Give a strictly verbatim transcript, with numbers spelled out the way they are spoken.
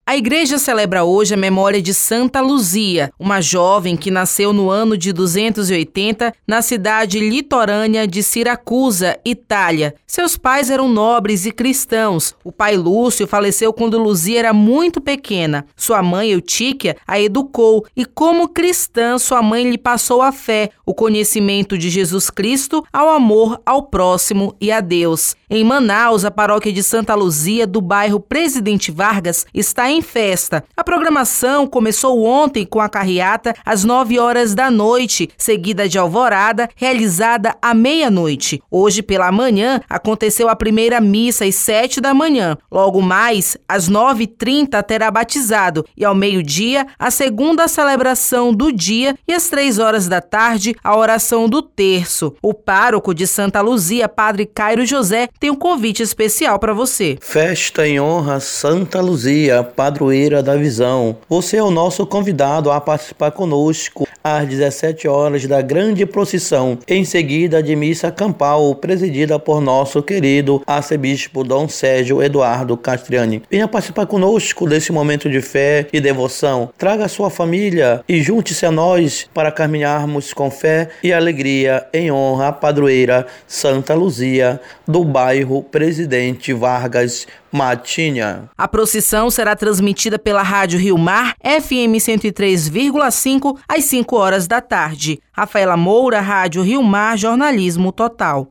A igreja celebra hoje a memória de Santa Luzia, uma jovem que nasceu no ano de duzentos e oitenta na cidade litorânea de Siracusa, Itália. Seus pais eram nobres e cristãos. O pai Lúcio faleceu quando Luzia era muito pequena. Sua mãe, Eutíquia, a educou e, como cristã, sua mãe lhe passou a fé, o conhecimento de Jesus Cristo, ao amor ao próximo e a Deus. Em Manaus, a paróquia de Santa Luzia, do bairro Presidente Vargas, está em festa. A programação começou ontem com a carreata às nove horas da noite, seguida de alvorada, realizada à meia-noite. Hoje, pela manhã, aconteceu a primeira missa às sete da manhã. Logo mais, às nove e trinta, terá batizado e, ao meio-dia, a segunda celebração do dia e às três horas da tarde, a oração do terço. O pároco de Santa Luzia, Padre Cairo José, tem um convite especial para você. Festa em honra a Santa Luzia, padroeira da visão. Você é o nosso convidado a participar conosco às dezessete horas da grande procissão, em seguida de missa campal, presidida por nosso querido arcebispo Dom Sérgio Eduardo Castriani. Venha participar conosco desse momento de fé e devoção. Traga a sua família e junte-se a nós para caminharmos com fé e alegria em honra à padroeira Santa Luzia, do bairro Presidente Vargas, Matinha. A procissão será transmitida pela Rádio Rio Mar, F M cento e três vírgula cinco, às cinco horas da tarde. Rafaela Moura, Rádio Rio Mar, Jornalismo Total.